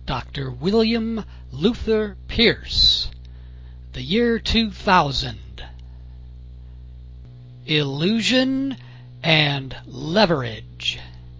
Dr. William Luther Pierce. The year 2000. Illusion and leverage.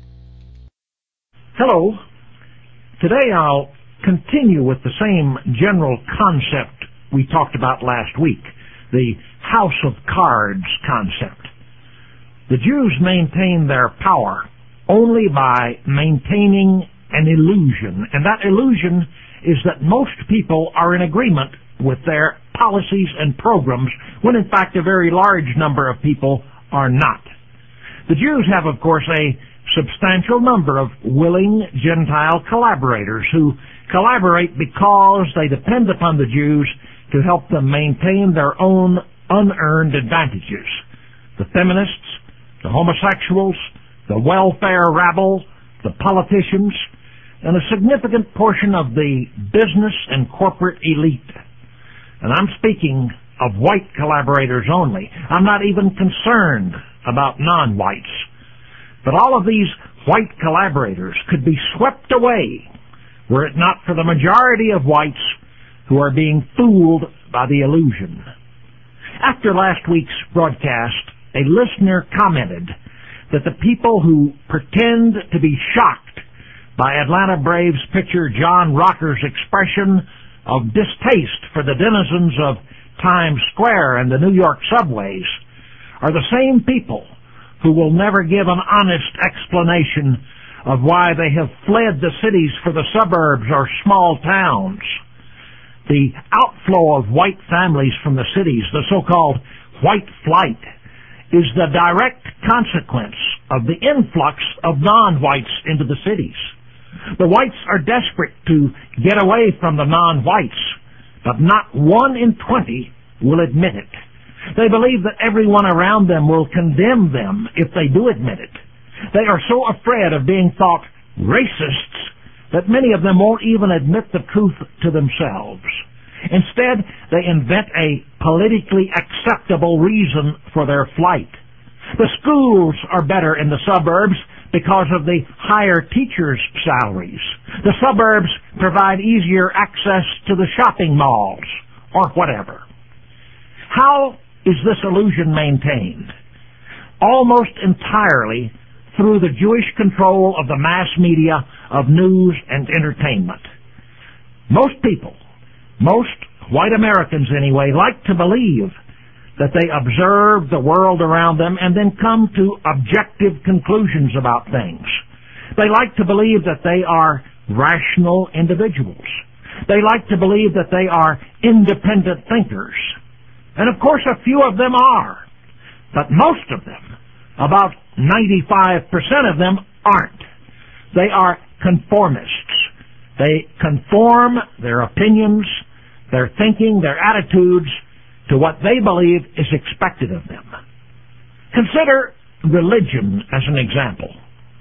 Hello. Today I'll continue with the same general concept we talked about last week, the House of Cards concept. The Jews maintain their power only by maintaining an illusion, and that illusion is that most people are in agreement with their policies and programs, when in fact a very large number of people are not. The Jews have, of course, a substantial number of willing Gentile collaborators who collaborate because they depend upon the Jews to help them maintain their own unearned advantages. The feminists, the homosexuals, the welfare rabble, the politicians, and a significant portion of the business and corporate elite. And I'm speaking of white collaborators only. I'm not even concerned about non-whites. But all of these white collaborators could be swept away were it not for the majority of whites who are being fooled by the illusion. After last week's broadcast, a listener commented that the people who pretend to be shocked by Atlanta Braves pitcher John Rocker's expression of distaste for the denizens of Times Square and the New York subways are the same people who will never give an honest explanation of why they have fled the cities for the suburbs or small towns. The outflow of white families from the cities, the so-called white flight, is the direct consequence of the influx of non-whites into the cities. The whites are desperate to get away from the non-whites, but not 1 in 20 will admit it. They believe that everyone around them will condemn them if they do admit it. They are so afraid of being thought racists that many of them won't even admit the truth to themselves. Instead, they invent a politically acceptable reason for their flight. The schools are better in the suburbs because of the higher teachers' salaries. The suburbs provide easier access to the shopping malls, or whatever. How is this illusion maintained? Almost entirely through the Jewish control of the mass media of news and entertainment. Most people, most white Americans anyway, like to believe that they observe the world around them and then come to objective conclusions about things. They like to believe that they are rational individuals. They like to believe that they are independent thinkers. And of course a few of them are. But most of them, about 95% of them, aren't. They are conformists. They conform their opinions, their thinking, their attitudes to what they believe is expected of them. Consider religion as an example.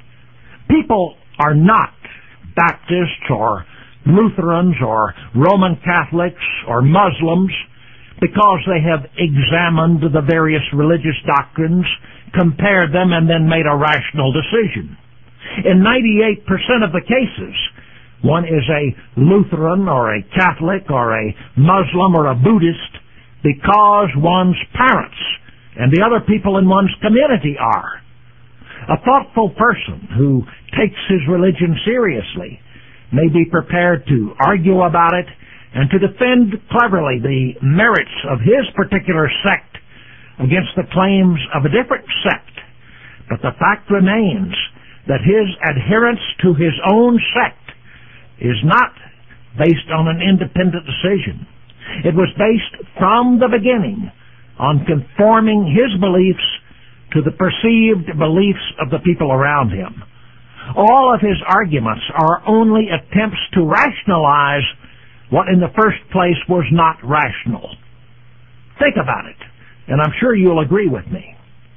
People are not Baptists or Lutherans or Roman Catholics or Muslims because they have examined the various religious doctrines, compared them, and then made a rational decision. In 98% of the cases, one is a Lutheran or a Catholic or a Muslim or a Buddhist because one's parents and the other people in one's community are. A thoughtful person who takes his religion seriously may be prepared to argue about it and to defend cleverly the merits of his particular sect against the claims of a different sect. But the fact remains that his adherence to his own sect is not based on an independent decision. It was based from the beginning on conforming his beliefs to the perceived beliefs of the people around him. All of his arguments are only attempts to rationalize what in the first place was not rational. Think about it, and I'm sure you'll agree with me.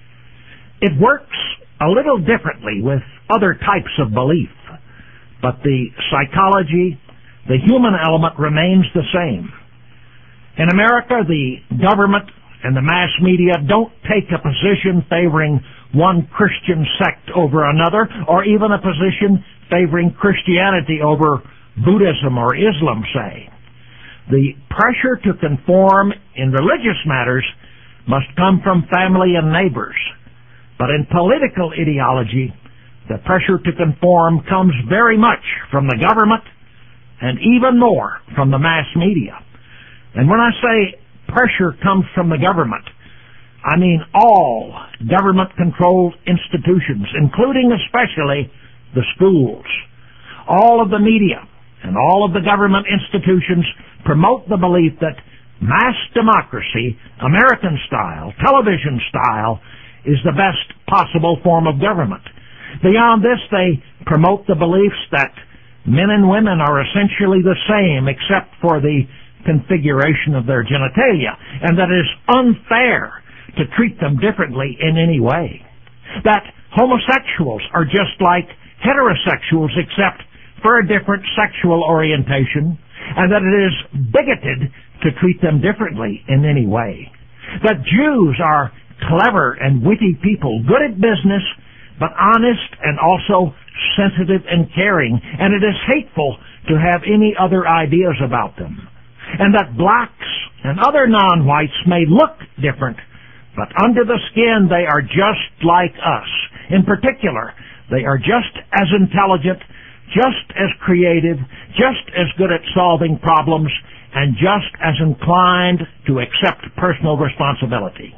It works a little differently with other types of belief, but the psychology, the human element remains the same. In America, the government and the mass media don't take a position favoring one Christian sect over another, or even a position favoring Christianity over Buddhism or Islam say. The pressure to conform in religious matters must come from family and neighbors. But in political ideology, the pressure to conform comes very much from the government and even more from the mass media. And when I say pressure comes from the government, I mean all government-controlled institutions, including especially the schools. All of the media and all of the government institutions promote the belief that mass democracy, American style, television style, is the best possible form of government. Beyond this, they promote the beliefs that men and women are essentially the same except for the configuration of their genitalia, and that it is unfair to treat them differently in any way. That homosexuals are just like heterosexuals except for a different sexual orientation, and that it is bigoted to treat them differently in any way. That Jews are clever and witty people, good at business, but honest and also sensitive and caring, and it is hateful to have any other ideas about them. And that blacks and other non-whites may look different, but under the skin they are just like us. In particular, they are just as intelligent, just as creative, just as good at solving problems, and just as inclined to accept personal responsibility.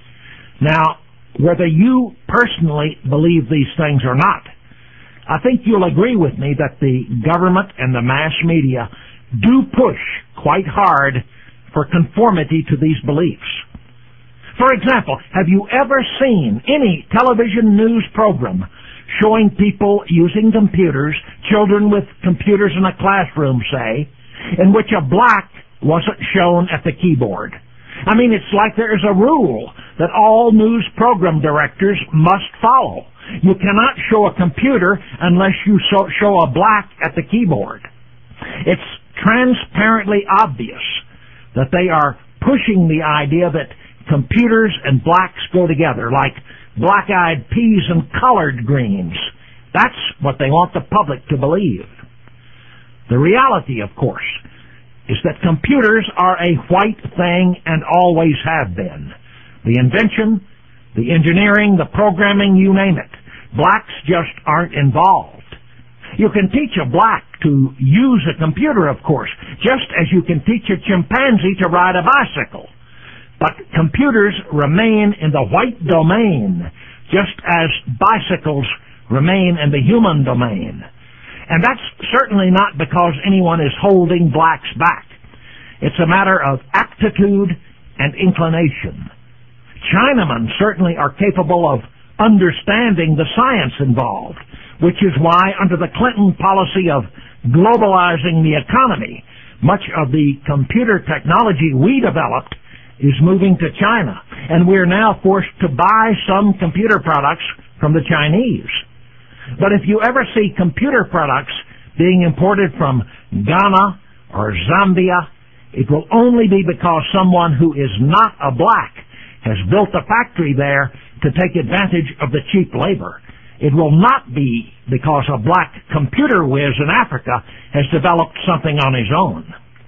Now, whether you personally believe these things or not, I think you'll agree with me that the government and the mass media do push quite hard for conformity to these beliefs. For example, have you ever seen any television news program showing people using computers, children with computers in a classroom, say, in which a black wasn't shown at the keyboard? I mean, it's like there is a rule that all news program directors must follow. You cannot show a computer unless you show a black at the keyboard. It's transparently obvious that they are pushing the idea that computers and blacks go together, like black-eyed peas and collard greens. That's what they want the public to believe. The reality, of course, is that computers are a white thing and always have been. The invention, the engineering, the programming, you name it. Blacks just aren't involved. You can teach a black to use a computer, of course, just as you can teach a chimpanzee to ride a bicycle. But computers remain in the white domain, just as bicycles remain in the human domain. And that's certainly not because anyone is holding blacks back. It's a matter of aptitude and inclination. Chinamen certainly are capable of understanding the science involved, which is why under the Clinton policy of globalizing the economy, much of the computer technology we developed is moving to China, and we're now forced to buy some computer products from the Chinese. But if you ever see computer products being imported from Ghana or Zambia, it will only be because someone who is not a black has built a factory there to take advantage of the cheap labor. It will not be because a black computer whiz in Africa has developed something on his own.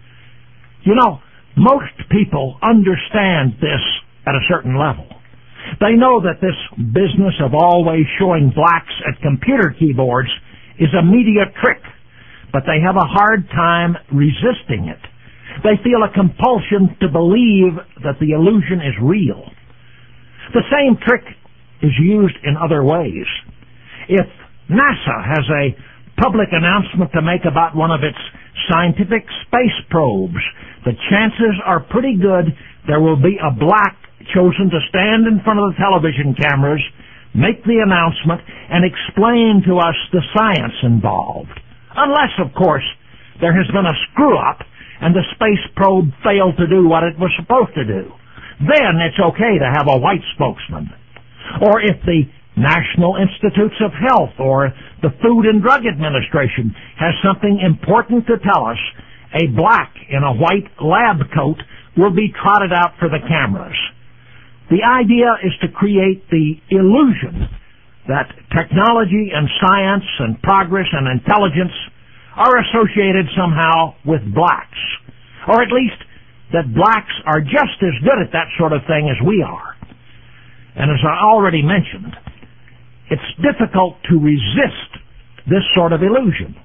You know, most people understand this at a certain level. They know that this business of always showing blacks at computer keyboards is a media trick, but they have a hard time resisting it. They feel a compulsion to believe that the illusion is real. The same trick is used in other ways. If NASA has a public announcement to make about one of its scientific space probes, the chances are pretty good there will be a black chosen to stand in front of the television cameras, make the announcement, and explain to us the science involved. Unless, of course, there has been a screw-up and the space probe failed to do what it was supposed to do. Then it's okay to have a white spokesman. Or if the National Institutes of Health or the Food and Drug Administration has something important to tell us, a black in a white lab coat will be trotted out for the cameras. The idea is to create the illusion that technology and science and progress and intelligence are associated somehow with blacks, or at least that blacks are just as good at that sort of thing as we are. And as I already mentioned, it's difficult to resist this sort of illusion.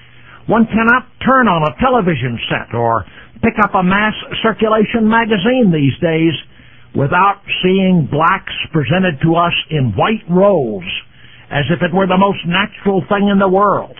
One cannot turn on a television set or pick up a mass circulation magazine these days without seeing blacks presented to us in white roles as if it were the most natural thing in the world.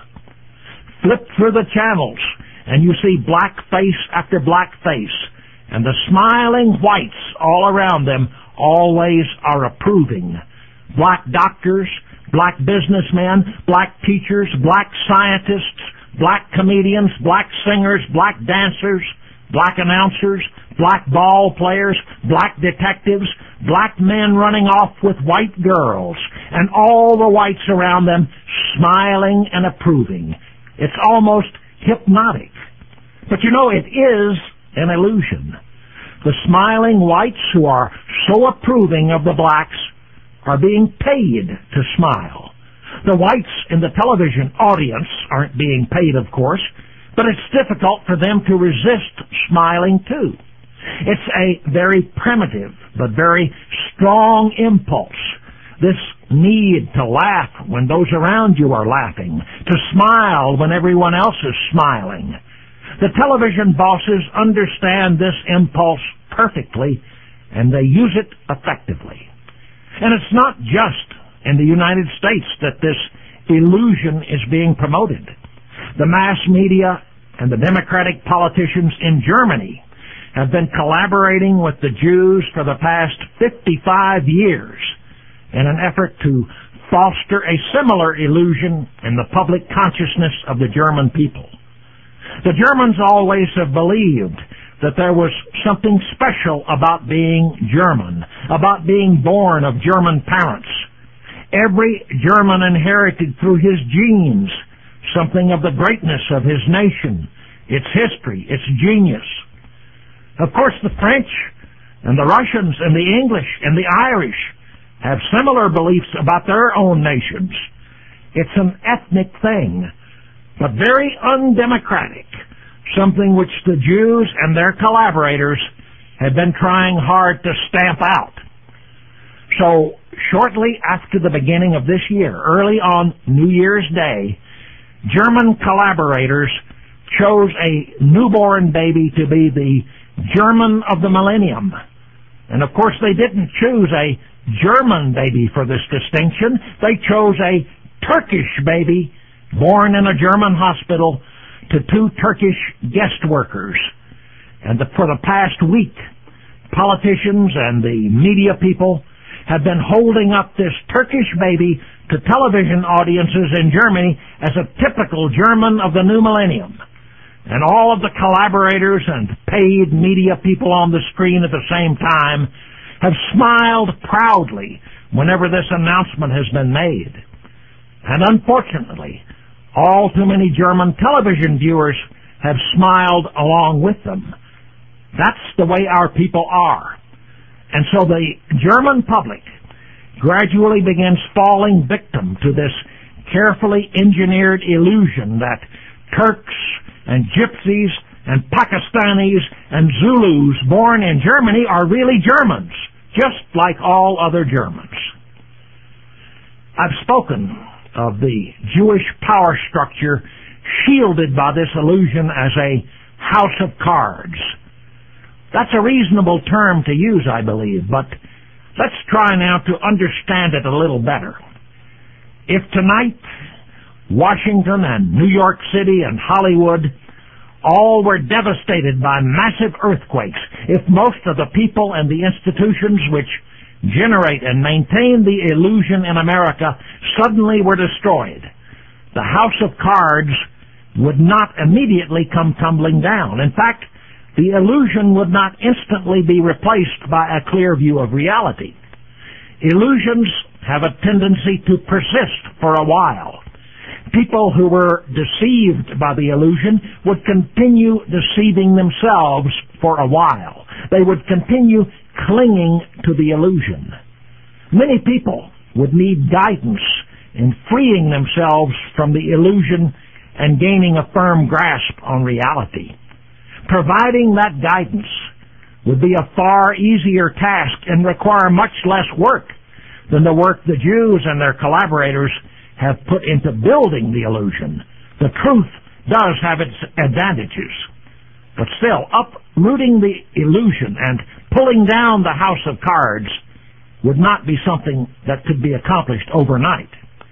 Flip through the channels and you see black face after black face, and the smiling whites all around them always are approving. Black doctors, black businessmen, black teachers, black scientists, black comedians, black singers, black dancers, black announcers, black ball players, black detectives, black men running off with white girls, and all the whites around them smiling and approving. It's almost hypnotic. But you know, it is an illusion. The smiling whites who are so approving of the blacks are being paid to smile. The whites in the television audience aren't being paid, of course, but it's difficult for them to resist smiling too. It's a very primitive but very strong impulse, this need to laugh when those around you are laughing, to smile when everyone else is smiling. The television bosses understand this impulse perfectly, and they use it effectively. And it's not just in the United States that this illusion is being promoted. The mass media and the Democratic politicians in Germany have been collaborating with the Jews for the past 55 years in an effort to foster a similar illusion in the public consciousness of the German people. The Germans always have believed that there was something special about being German, about being born of German parents. Every German inherited through his genes something of the greatness of his nation, its history, its genius. Of course, the French and the Russians and the English and the Irish have similar beliefs about their own nations. It's an ethnic thing, but very undemocratic, something which the Jews and their collaborators have been trying hard to stamp out. So, shortly after the beginning of this year, early on New Year's Day, German collaborators chose a newborn baby to be the German of the millennium. And of course they didn't choose a German baby for this distinction. They chose a Turkish baby born in a German hospital to two Turkish guest workers. And for the past week, politicians and the media people have been holding up this Turkish baby to television audiences in Germany as a typical German of the new millennium. And all of the collaborators and paid media people on the screen at the same time have smiled proudly whenever this announcement has been made. And unfortunately, all too many German television viewers have smiled along with them. That's the way our people are. And so the German public gradually begins falling victim to this carefully engineered illusion that Turks and Gypsies and Pakistanis and Zulus born in Germany are really Germans, just like all other Germans. I've spoken of the Jewish power structure shielded by this illusion as a house of cards. That's a reasonable term to use, I believe, but let's try now to understand it a little better. If tonight Washington and New York City and Hollywood all were devastated by massive earthquakes, if most of the people and the institutions which generate and maintain the illusion in America suddenly were destroyed, the house of cards would not immediately come tumbling down. In fact, the illusion would not instantly be replaced by a clear view of reality. Illusions have a tendency to persist for a while. People who were deceived by the illusion would continue deceiving themselves for a while. They would continue clinging to the illusion. Many people would need guidance in freeing themselves from the illusion and gaining a firm grasp on reality. Providing that guidance would be a far easier task and require much less work than the work the Jews and their collaborators have put into building the illusion. The truth does have its advantages. But still, uprooting the illusion and pulling down the house of cards would not be something that could be accomplished overnight.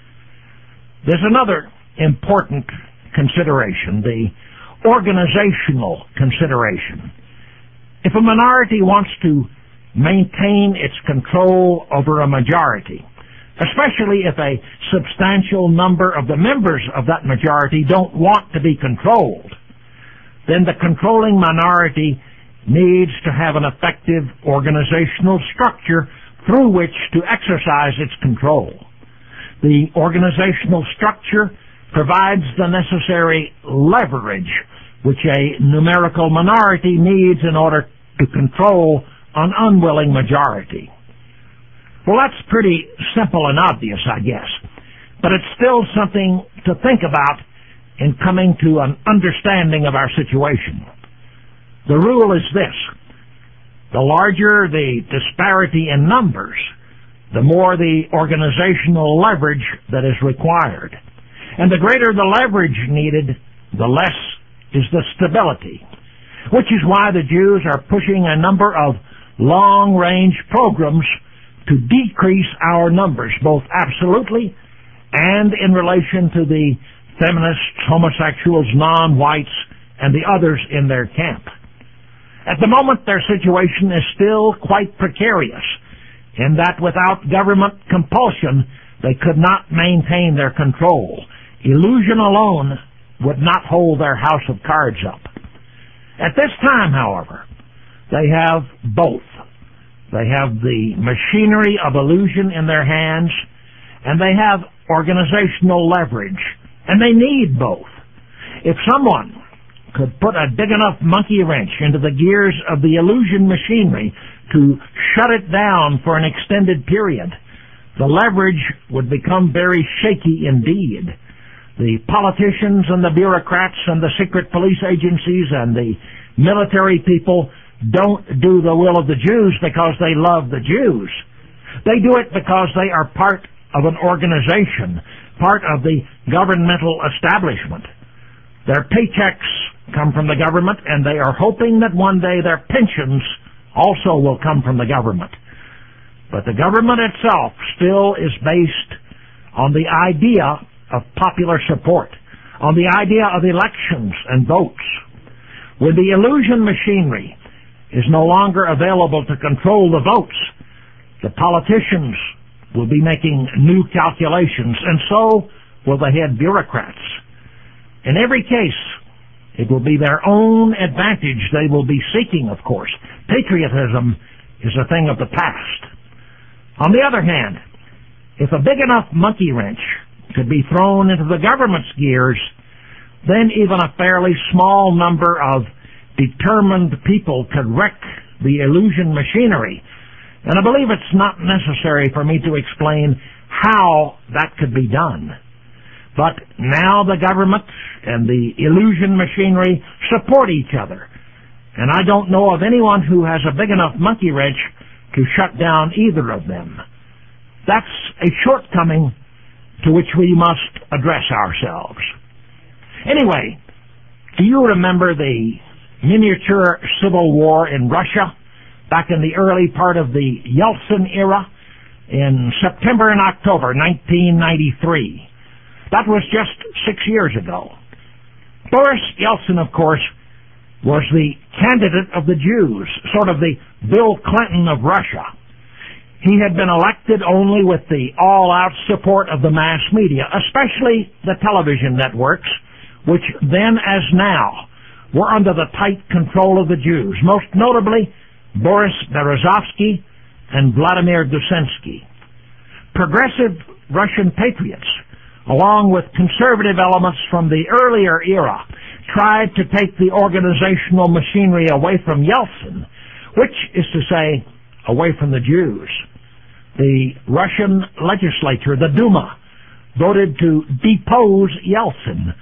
There's another important consideration, the organizational consideration. If a minority wants to maintain its control over a majority, especially if a substantial number of the members of that majority don't want to be controlled, then the controlling minority needs to have an effective organizational structure through which to exercise its control. The organizational structure provides the necessary leverage which a numerical minority needs in order to control an unwilling majority. Well, that's pretty simple and obvious, I guess, but it's still something to think about in coming to an understanding of our situation. The rule is this: the larger the disparity in numbers, the more the organizational leverage that is required. And the greater the leverage needed, the less is the stability, which is why the Jews are pushing a number of long-range programs to decrease our numbers, both absolutely and in relation to the feminists, homosexuals, non-whites, and the others in their camp. At the moment, their situation is still quite precarious, in that without government compulsion, they could not maintain their control. Illusion alone would not hold their house of cards up. At this time, however, they have both. They have the machinery of illusion in their hands, and they have organizational leverage, and they need both. If someone could put a big enough monkey wrench into the gears of the illusion machinery to shut it down for an extended period, the leverage would become very shaky indeed. The politicians and the bureaucrats and the secret police agencies and the military people don't do the will of the Jews because they love the Jews. They do it because they are part of an organization, part of the governmental establishment. Their paychecks come from the government, and they are hoping that one day their pensions also will come from the government. But the government itself still is based on the idea of popular support, on the idea of elections and votes. When the illusion machinery is no longer available to control the votes, the politicians will be making new calculations, and so will the head bureaucrats. In every case, it will be their own advantage they will be seeking, of course. Patriotism is a thing of the past. On the other hand, if a big enough monkey wrench could be thrown into the government's gears, then even a fairly small number of determined people could wreck the illusion machinery. And I believe it's not necessary for me to explain how that could be done. But now the government and the illusion machinery support each other, and I don't know of anyone who has a big enough monkey wrench to shut down either of them. That's a shortcoming to which we must address ourselves. Anyway, do you remember the miniature civil war in Russia back in the early part of the Yeltsin era in September and October 1993? That was just 6 years ago. Boris Yeltsin, of course, was the candidate of the Jews, sort of the Bill Clinton of Russia. He had been elected only with the all-out support of the mass media, especially the television networks, which then as now were under the tight control of the Jews, most notably Boris Berezovsky and Vladimir Dusensky. Progressive Russian patriots, along with conservative elements from the earlier era, tried to take the organizational machinery away from Yeltsin, which is to say, away from the Jews. The Russian legislature, the Duma, voted to depose Yeltsin,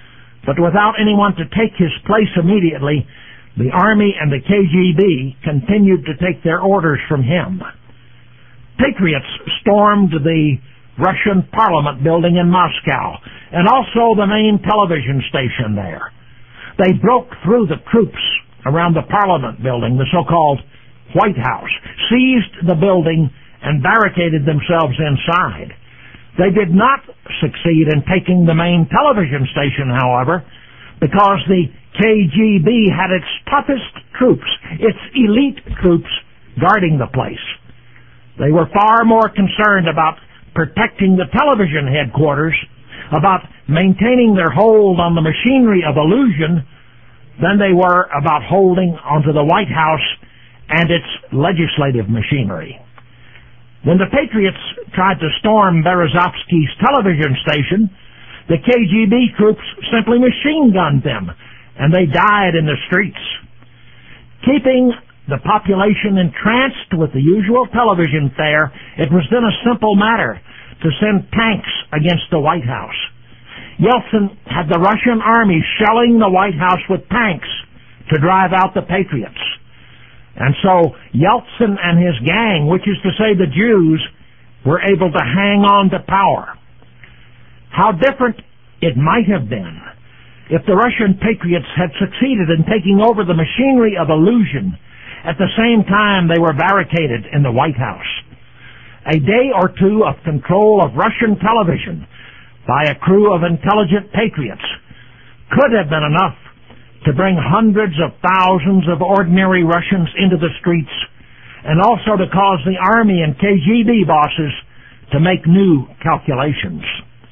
But without anyone to take his place immediately, the Army and the KGB continued to take their orders from him. Patriots stormed the Russian Parliament building in Moscow, and also the main television station there. They broke through the troops around the Parliament building, the so-called White House, seized the building, and barricaded themselves inside. They did not succeed in taking the main television station, however, because the KGB had its toughest troops, its elite troops, guarding the place. They were far more concerned about protecting the television headquarters, about maintaining their hold on the machinery of illusion, than they were about holding onto the White House and its legislative machinery. When the Patriots tried to storm Berezovsky's television station, the KGB troops simply machine-gunned them, and they died in the streets. Keeping the population entranced with the usual television fare, it was then a simple matter to send tanks against the White House. Yeltsin had the Russian army shelling the White House with tanks to drive out the Patriots. And so Yeltsin and his gang, which is to say the Jews, were able to hang on to power. How different it might have been if the Russian patriots had succeeded in taking over the machinery of illusion at the same time they were barricaded in the White House. A day or two of control of Russian television by a crew of intelligent patriots could have been enough to bring hundreds of thousands of ordinary Russians into the streets, and also to cause the Army and KGB bosses to make new calculations.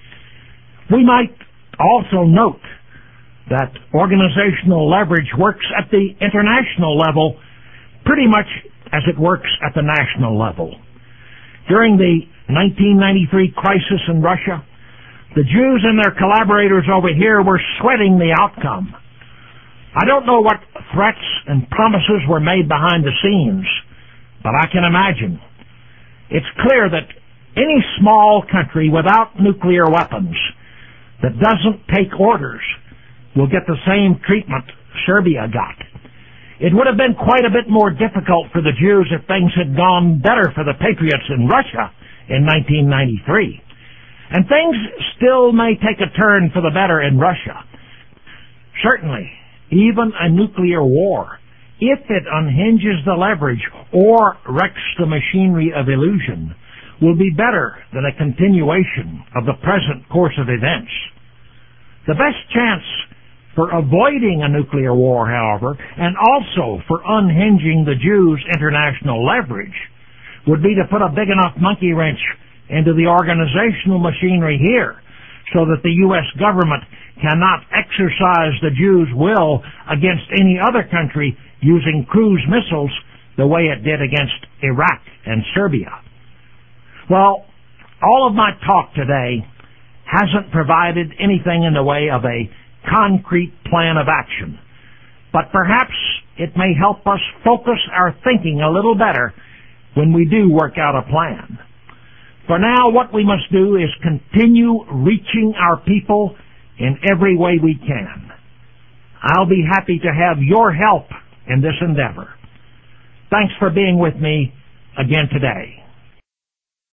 We might also note that organizational leverage works at the international level pretty much as it works at the national level. During the 1993 crisis in Russia, the Jews and their collaborators over here were sweating the outcome. I don't know what threats and promises were made behind the scenes, but I can imagine. It's clear that any small country without nuclear weapons that doesn't take orders will get the same treatment Serbia got. It would have been quite a bit more difficult for the Jews if things had gone better for the patriots in Russia in 1993. And things still may take a turn for the better in Russia. Certainly, even a nuclear war, if it unhinges the leverage or wrecks the machinery of illusion, will be better than a continuation of the present course of events. The best chance for avoiding a nuclear war, however, and also for unhinging the Jews' international leverage, would be to put a big enough monkey wrench into the organizational machinery here so that the U.S. government cannot exercise the Jews' will against any other country using cruise missiles the way it did against Iraq and Serbia. Well, all of my talk today hasn't provided anything in the way of a concrete plan of action, but perhaps it may help us focus our thinking a little better when we do work out a plan. For now, what we must do is continue reaching our people in every way we can. I'll be happy to have your help in this endeavor. Thanks for being with me again today.